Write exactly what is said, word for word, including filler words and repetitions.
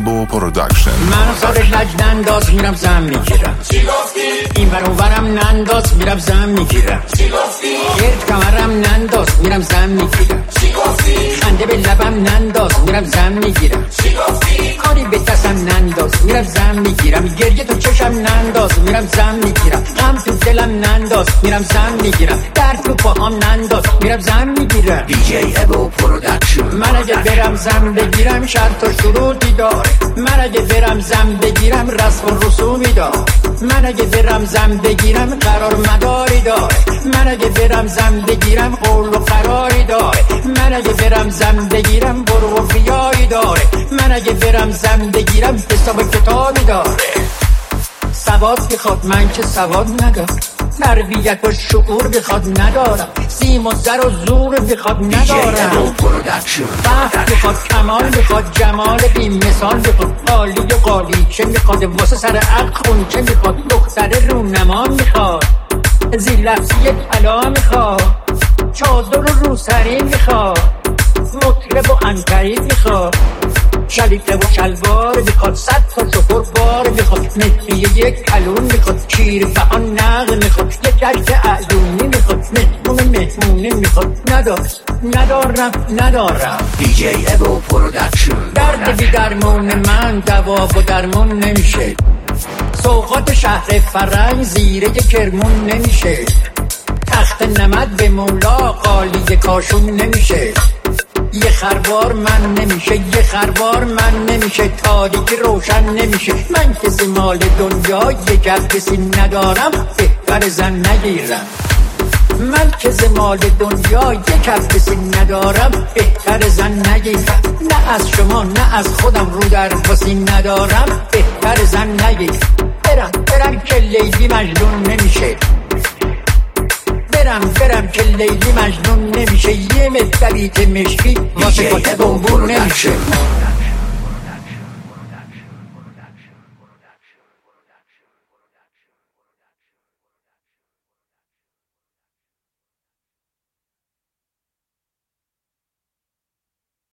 ابو پروداکشن. منو سرش لج ننداز میرم زن میگیرم. چی گفتی؟ این ور اونورم ننداز میرم زن میگیرم. چی گفتی؟ گرد کمرم ننداز میرم زن میگیرم. چی گفتی؟ خنده به لبم ننداز میرم زن میگیرم. چی گفتی؟ کاری به دستم ننداز میرم زن میگیرم. گریه تو چشم ننداز میرم زن میگیرم. غم تو دلم ننداز میرم زن میگیرم. درد تو پاهام ننداز میرم زن میگیرم. دی جی ابو پروداکشن. من اگه برم زن بگیرم شرط و شروطی داره. من اگه برم زن بگیرم رسم و رسومی داره. من اگه برم زن بگیرم قرار مداری داره. من اگه برم زن بگیرم قول و قراری داره. من اگه برم زن بگیرم برو و بیایی داره. من اگه برم زن بگیرم حساب کتابی داره. سواد بخواد من که سواد ندارم. تربیت و شعور بخواد ندارم. سیم و زر و زور بخواد ندارم. فهم بخواد کمال بخواد جمال بی مثال بخواد قالی و قالی چه میخواد واسه سر عقل خون چه میخواد دختر رونما میخواد زیر لفظی طلا میخواد چادر و روسری میخواد مطرب و انتری میخواد شلیته و شلوار میخواد صد تا شکر بار میخواد مهری یک کلون میخواد کیر فهان نقل میخواد یک جشن اعلومی میخواد مهمون مهمونی میخواد ندارم ندارم ندارم دی جی ابو پروداکشن. درد بی درمون من دوا و درمون نمیشه. سوغات شهر فرنگ زیره کرمون نمیشه. تخت نمد به مولا قالی کاشون نمیشه. یه خروار من نمیشه یه خروار من نمیشه. تاریکی روشن نمیشه. من کسی مال دنیا یه جب کسی ندارم بهتر زن نگیرم. من که زمال دنیا یک کسی ندارم بهتر زن نگیرم. نه از شما نه از خودم رو در واسی ندارم بهتر زن نگیرم. برم برم که لیلی مجنون نمیشه. برم برم که لیلی مجنون نمیشه. یه مدبیت مشکی واسه کاته بمبون نمیشه.